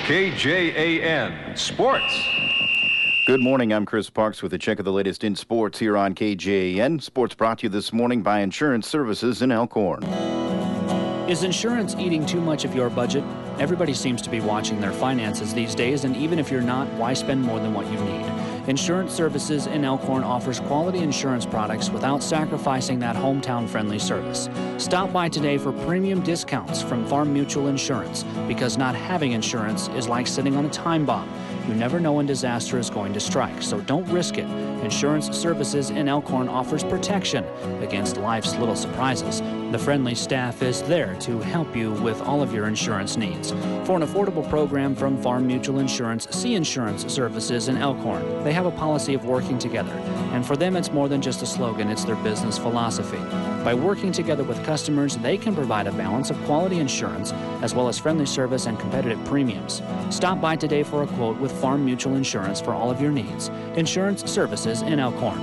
KJAN Sports. Good morning. I'm Chris Parks with a check of the latest in sports here on KJAN. Sports brought to you this morning by Insurance Services in Elkhorn. Is insurance eating too much of your budget? Everybody seems to be watching their finances these days, and even if you're not, why spend more than what you need? Insurance Services in Elkhorn offers quality insurance products without sacrificing that hometown-friendly service. Stop by today for premium discounts from Farm Mutual Insurance, because not having insurance is like sitting on a time bomb. You never know when disaster is going to strike, so don't risk it. Insurance Services in Elkhorn offers protection against life's little surprises. The friendly staff is there to help you with all of your insurance needs. For an affordable program from Farm Mutual Insurance, see Insurance Services in Elkhorn. They have a policy of working together, and for them it's more than just a slogan, it's their business philosophy. By working together with customers, they can provide a balance of quality insurance as well as friendly service and competitive premiums. Stop by today for a quote with Farm Mutual Insurance for all of your needs. Insurance Services in Elkhorn.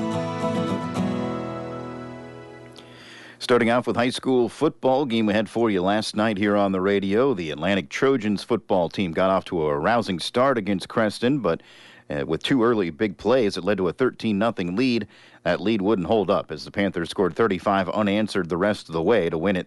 Starting off with high school football, game we had for you last night here on the radio. The Atlantic Trojans football team got off to a rousing start against Creston, but with two early big plays, it led to a 13-0 lead. That lead wouldn't hold up as the Panthers scored 35 unanswered the rest of the way to win it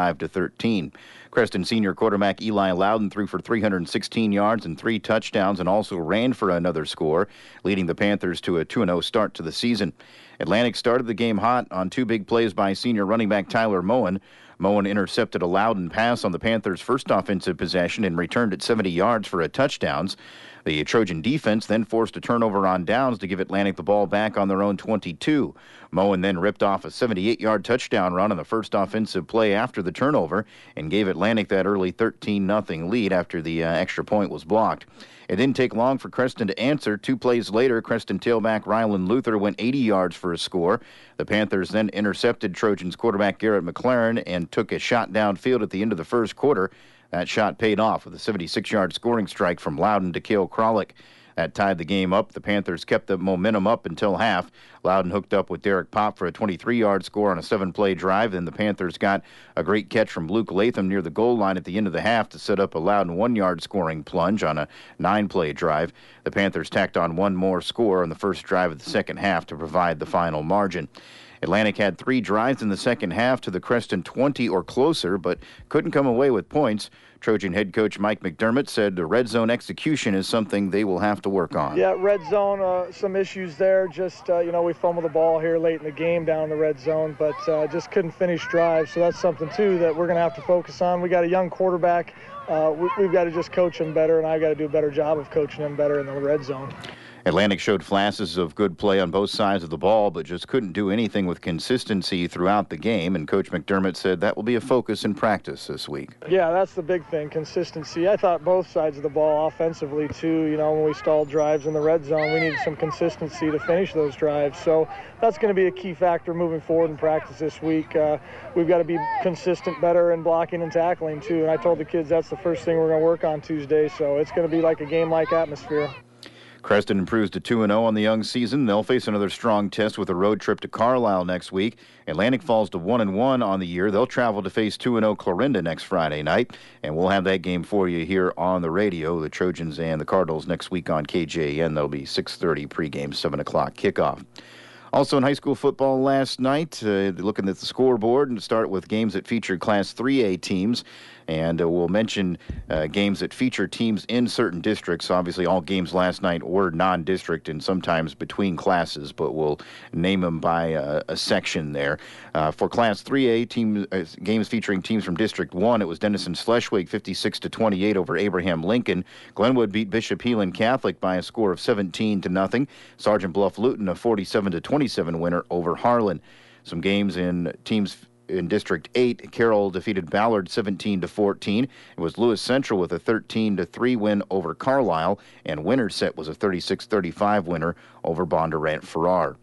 35-13. Creston senior quarterback Eli Loudon threw for 316 yards and 3 touchdowns and also ran for another score, leading the Panthers to a 2-0 start to the season. Atlantic started the game hot on 2 big plays by senior running back Tyler Moen. Moen intercepted a Loudon pass on the Panthers' first offensive possession and returned it 70 yards for a touchdown. The Trojan defense then forced a turnover on downs to give Atlantic the ball back on their own 22. Moen then ripped off a 78-yard touchdown run on the first offensive play after the turnover and gave Atlantic that early 13-0 lead after the extra point was blocked. It didn't take long for Creston to answer. 2 plays later, Creston tailback Rylan Luther went 80 yards for a score. The Panthers then intercepted Trojans quarterback Garrett McLaren and took a shot downfield at the end of the first quarter. That shot paid off with a 76-yard scoring strike from Loudon to Cale Krolick. That tied the game up. The Panthers kept the momentum up until half. Loudon hooked up with Derek Pop for a 23-yard score on a 7-play drive. Then the Panthers got a great catch from Luke Latham near the goal line at the end of the half to set up a Loudon 1-yard scoring plunge on a 9-play drive. The Panthers tacked on one more score on the first drive of the second half to provide the final margin. Atlantic had 3 drives in the second half to the Creston 20 or closer, but couldn't come away with points. Trojan head coach Mike McDermott said the red zone execution is something they will have to work on. Yeah, red zone, some issues there. Just, we fumbled the ball here late in the game down in the red zone, but just couldn't finish drives. So that's something, too, that we're going to have to focus on. We got a young quarterback. We've got to just coach him better, and I've got to do a better job of coaching him better in the red zone. Atlantic showed flashes of good play on both sides of the ball, but just couldn't do anything with consistency throughout the game, and Coach McDermott said that will be a focus in practice this week. Yeah, that's the big thing, consistency. I thought both sides of the ball offensively, too. When we stalled drives in the red zone, we needed some consistency to finish those drives. So that's going to be a key factor moving forward in practice this week. We've got to be consistent better in blocking and tackling, too, and I told the kids that's the first thing we're going to work on Tuesday, so it's going to be like a game-like atmosphere. Creston improves to 2-0 on the young season. They'll face another strong test with a road trip to Carlisle next week. Atlantic falls to 1-1 on the year. They'll travel to face 2-0 Clarinda next Friday night, and we'll have that game for you here on the radio. The Trojans and the Cardinals next week on KJN. That'll be 6:30 pregame, 7 o'clock kickoff. Also in high school football last night, looking at the scoreboard, and start with games that featured Class 3A teams. And we'll mention games that feature teams in certain districts. Obviously, all games last night were non-district and sometimes between classes, but we'll name them by a section there. For Class 3A games featuring teams from District 1, it was Denison-Schleswig 56-28 over Abraham Lincoln. Glenwood beat Bishop Heelan Catholic by a score of 17-0. Sergeant Bluff-Luton a 47-27 winner over Harlan. Some games in teams in District 8, Carroll defeated Ballard 17-14. It was Lewis Central with a 13-3 win over Carlisle, and Winterset was a 36-35 winner over Bondurant Farrar.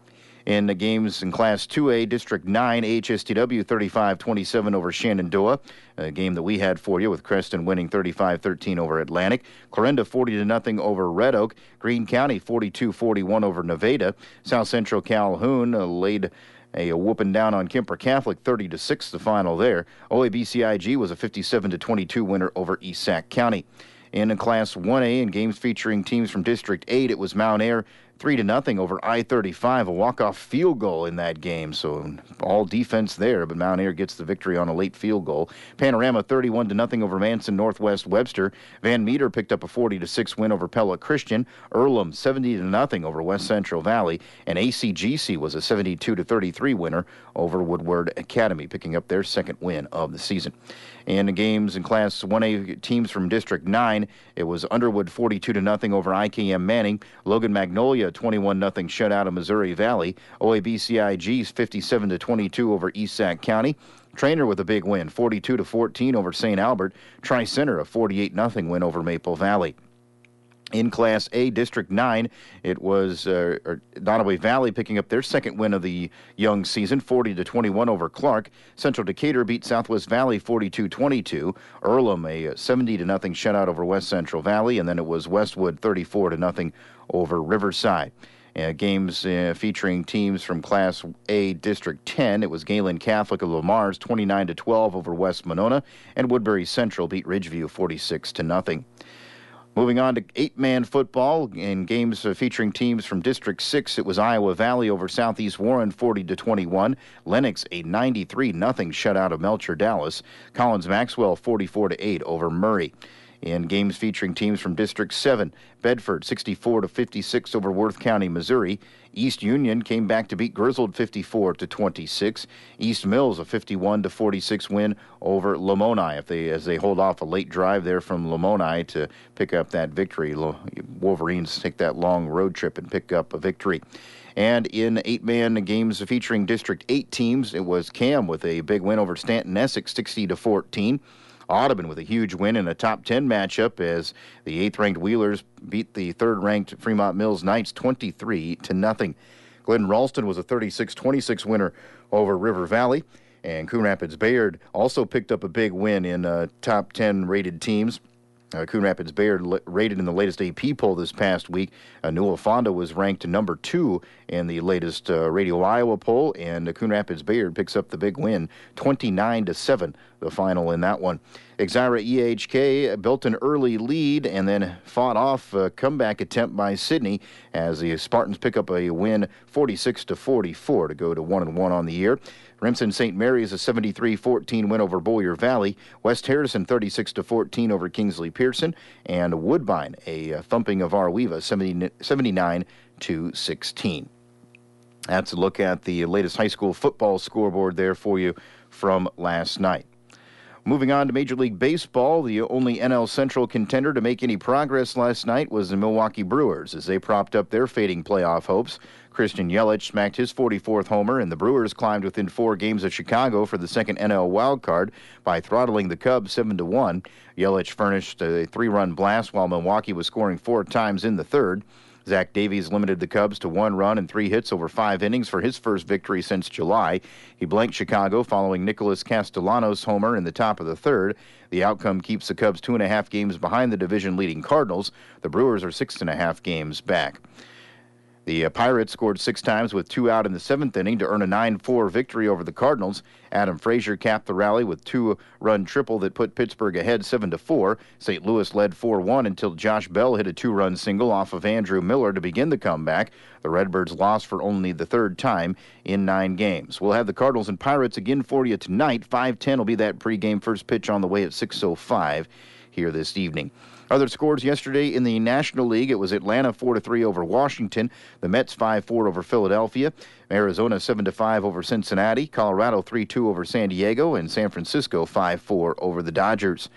In the games in Class 2A, District 9, HSTW 35-27 over Shenandoah, a game that we had for you with Creston winning 35-13 over Atlantic. Clarinda 40-0 over Red Oak. Greene County 42-41 over Nevada. South Central Calhoun laid a whooping down on Kemper Catholic, 30-6 the final there. OABCIG was a 57-22 winner over East Sac County. In Class 1A, in games featuring teams from District 8, it was Mount Ayr 3-0 over I-35, a walk-off field goal in that game. So all defense there, but Mount Ayr gets the victory on a late field goal. Panorama 31-0 over Manson Northwest Webster. Van Meter picked up a 40-6 win over Pella Christian. Earlham 70-0 over West Central Valley. And ACGC was a 72-33 winner over Woodward Academy, picking up their second win of the season. In the games in Class 1A, teams from District 9, it was Underwood 42-0 over IKM Manning. Logan Magnolia 21-0 shutout of Missouri Valley. OABCIG's 57-22 over East Sac County. Trainer with a big win, 42-14 over St. Albert. Tri-Center a 48-0 win over Maple Valley. In Class A, District 9, it was Nottoway Valley picking up their second win of the young season, 40-21 over Clark. Central Decatur beat Southwest Valley 42-22. Earlham a 70-0 shutout over West Central Valley, and then it was Westwood 34-0 over Riverside. Games featuring teams from Class A, District 10. It was Galen Catholic of Lamar's 29-12 over West Monona, and Woodbury Central beat Ridgeview 46-0. Moving on to 8-man football in games featuring teams from District 6, it was Iowa Valley over Southeast Warren 40-21. Lennox a 93-0 shutout of Melcher Dallas. Collins Maxwell 44-8 over Murray. In games featuring teams from District 7, Bedford 64-56 over Worth County, Missouri. East Union came back to beat Griswold 54-26. East Mills a 51-46 win over Lamoni as they hold off a late drive there from Lamoni to pick up that victory. Wolverines take that long road trip and pick up a victory. And in 8-man games featuring District 8 teams, it was Cam with a big win over Stanton Essex 60-14. Audubon with a huge win in a top 10 matchup as the 8th-ranked Wheelers beat the 3rd-ranked Fremont Mills Knights 23-0. Glen Ralston was a 36-26 winner over River Valley, and Coon Rapids Bayard also picked up a big win in top 10 rated teams. Coon Rapids Bayard rated in the latest AP poll this past week. Newell Fonda was ranked number 2 in the latest Radio Iowa poll, and Coon Rapids Bayard picks up the big win, 29-7, the final in that one. Exira EHK built an early lead and then fought off a comeback attempt by Sidney as the Spartans pick up a win 46-44 to go to 1-1 on the year. Remsen St. Mary's a 73-14 win over Boyer Valley. West Harrison 36-14 over Kingsley Pearson. And Woodbine a thumping of Arweeva 79-16. That's a look at the latest high school football scoreboard there for you from last night. Moving on to Major League Baseball, the only NL Central contender to make any progress last night was the Milwaukee Brewers as they propped up their fading playoff hopes. Christian Yelich smacked his 44th homer, and the Brewers climbed within 4 games of Chicago for the second NL wildcard by throttling the Cubs 7-1. Yelich furnished a 3-run blast while Milwaukee was scoring 4 times in the 3rd. Zach Davies limited the Cubs to 1 run and 3 hits over 5 innings for his first victory since July. He blanked Chicago following Nicholas Castellanos' homer in the top of the 3rd. The outcome keeps the Cubs 2.5 games behind the division-leading Cardinals. The Brewers are 6.5 games back. The Pirates scored 6 times with 2 out in the 7th inning to earn a 9-4 victory over the Cardinals. Adam Frazier capped the rally with 2-run triple that put Pittsburgh ahead 7-4. St. Louis led 4-1 until Josh Bell hit a 2-run single off of Andrew Miller to begin the comeback. The Redbirds lost for only the 3rd time in 9 games. We'll have the Cardinals and Pirates again for you tonight. 5:10 will be that pregame first pitch on the way at 6:05 here this evening. Other scores yesterday in the National League, it was Atlanta 4-3 over Washington, the Mets 5-4 over Philadelphia, Arizona 7-5 over Cincinnati, Colorado 3-2 over San Diego, and San Francisco 5-4 over the Dodgers.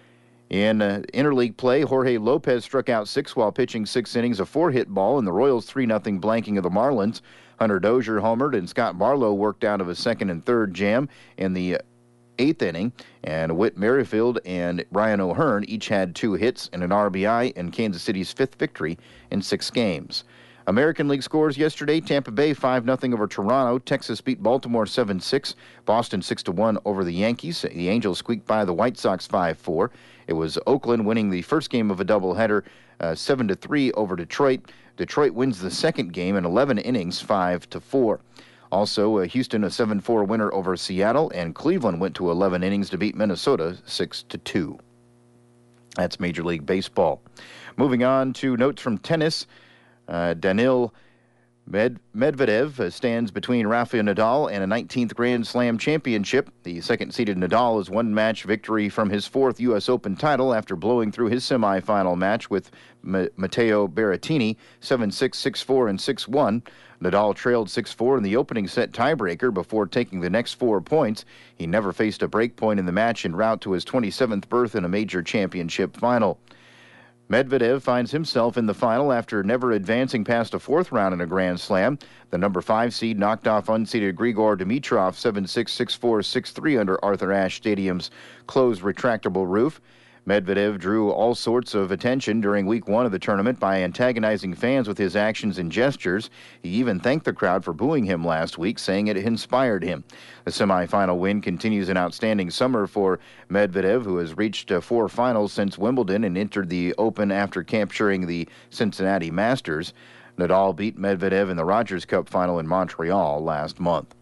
In interleague play, Jorge Lopez struck out 6 while pitching 6 innings, a 4-hit ball, and the Royals 3-0 blanking of the Marlins. Hunter Dozier homered, and Scott Barlow worked out of a 2nd and 3rd jam in the 8th inning, and Whit Merrifield and Brian O'Hearn each had 2 hits and an RBI in Kansas City's 5th victory in 6 games. American League scores yesterday, Tampa Bay 5-0 over Toronto, Texas beat Baltimore 7-6, Boston 6-1 over the Yankees, the Angels squeaked by the White Sox 5-4. It was Oakland winning the first game of a doubleheader 7-3 over Detroit. Detroit wins the second game in 11 innings 5-4. Also, Houston a 7-4 winner over Seattle, and Cleveland went to 11 innings to beat Minnesota 6-2. That's Major League Baseball. Moving on to notes from tennis. Daniil Medvedev stands between Rafael Nadal and a 19th Grand Slam championship. The second-seeded Nadal has one match victory from his fourth U.S. Open title after blowing through his semifinal match with Matteo Berrettini 7-6, 6-4, and 6-1. Nadal trailed 6-4 in the opening set tiebreaker before taking the next 4 points. He never faced a break point in the match en route to his 27th berth in a major championship final. Medvedev finds himself in the final after never advancing past a fourth round in a Grand Slam. The number 5 seed knocked off unseeded Grigor Dimitrov 7-6, 6-4, 6-3 under Arthur Ashe Stadium's closed retractable roof. Medvedev drew all sorts of attention during week 1 of the tournament by antagonizing fans with his actions and gestures. He even thanked the crowd for booing him last week, saying it inspired him. The semifinal win continues an outstanding summer for Medvedev, who has reached 4 finals since Wimbledon and entered the Open after capturing the Cincinnati Masters. Nadal beat Medvedev in the Rogers Cup final in Montreal last month.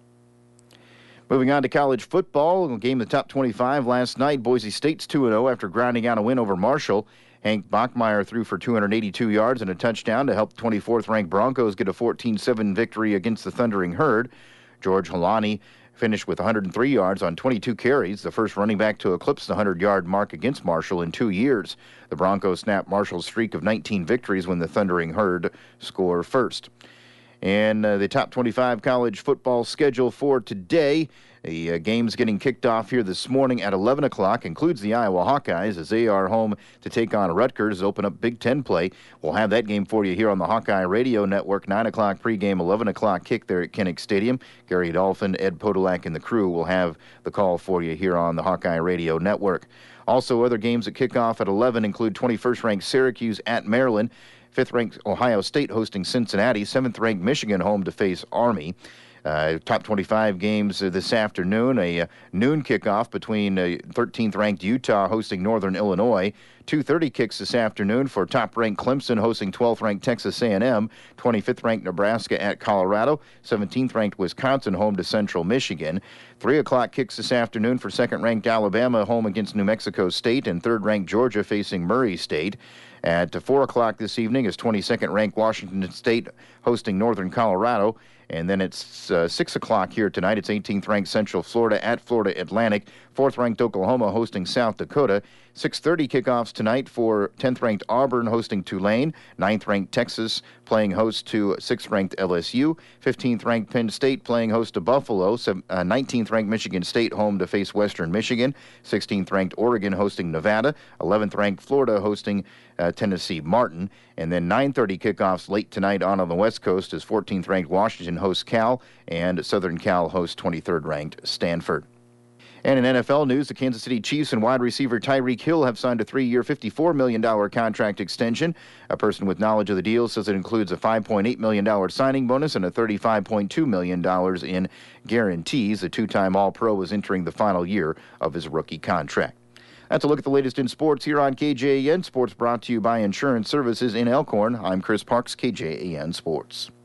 Moving on to college football, a game of the top 25 last night. Boise State's 2-0 after grinding out a win over Marshall. Hank Bachmeier threw for 282 yards and a touchdown to help 24th-ranked Broncos get a 14-7 victory against the Thundering Herd. George Holani finished with 103 yards on 22 carries, the first running back to eclipse the 100-yard mark against Marshall in 2 years. The Broncos snapped Marshall's streak of 19 victories when the Thundering Herd score first. And the top 25 college football schedule for today. The game's getting kicked off here this morning at 11 o'clock, includes the Iowa Hawkeyes as they are home to take on Rutgers, open up Big Ten play. We'll have that game for you here on the Hawkeye Radio Network, 9 o'clock pregame, 11 o'clock kick there at Kinnick Stadium. Gary Dolphin, Ed Podolak, and the crew will have the call for you here on the Hawkeye Radio Network. Also, other games that kick off at 11 include 21st-ranked Syracuse at Maryland, 5th-ranked Ohio State hosting Cincinnati, 7th-ranked Michigan home to face Army. Top 25 games this afternoon, a noon kickoff between 13th-ranked Utah hosting Northern Illinois. 2:30 kicks this afternoon for top-ranked Clemson hosting 12th-ranked Texas A&M, 25th-ranked Nebraska at Colorado, 17th-ranked Wisconsin home to Central Michigan. 3 o'clock kicks this afternoon for second-ranked Alabama home against New Mexico State and third-ranked Georgia facing Murray State. At 4 o'clock this evening is 22nd-ranked Washington State hosting Northern Colorado. And then it's 6 o'clock here tonight. It's 18th-ranked Central Florida at Florida Atlantic. 4th-ranked Oklahoma hosting South Dakota. 6:30 kickoffs tonight for 10th-ranked Auburn hosting Tulane. 9th-ranked Texas playing host to 6th-ranked LSU. 15th-ranked Penn State playing host to Buffalo. 19th-ranked Michigan State home to face Western Michigan. 16th-ranked Oregon hosting Nevada. 11th-ranked Florida hosting Tennessee Martin. And then 9:30 kickoffs late tonight on the West Coast as 14th-ranked Washington hosts Cal and Southern Cal hosts 23rd-ranked Stanford. And in NFL news, the Kansas City Chiefs and wide receiver Tyreek Hill have signed a 3-year, $54 million contract extension. A person with knowledge of the deal says it includes a $5.8 million signing bonus and a $35.2 million in guarantees. The two-time All-Pro is entering the final year of his rookie contract. That's a look at the latest in sports here on KJAN. Sports brought to you by Insurance Services in Elkhorn. I'm Chris Parks, KJAN Sports.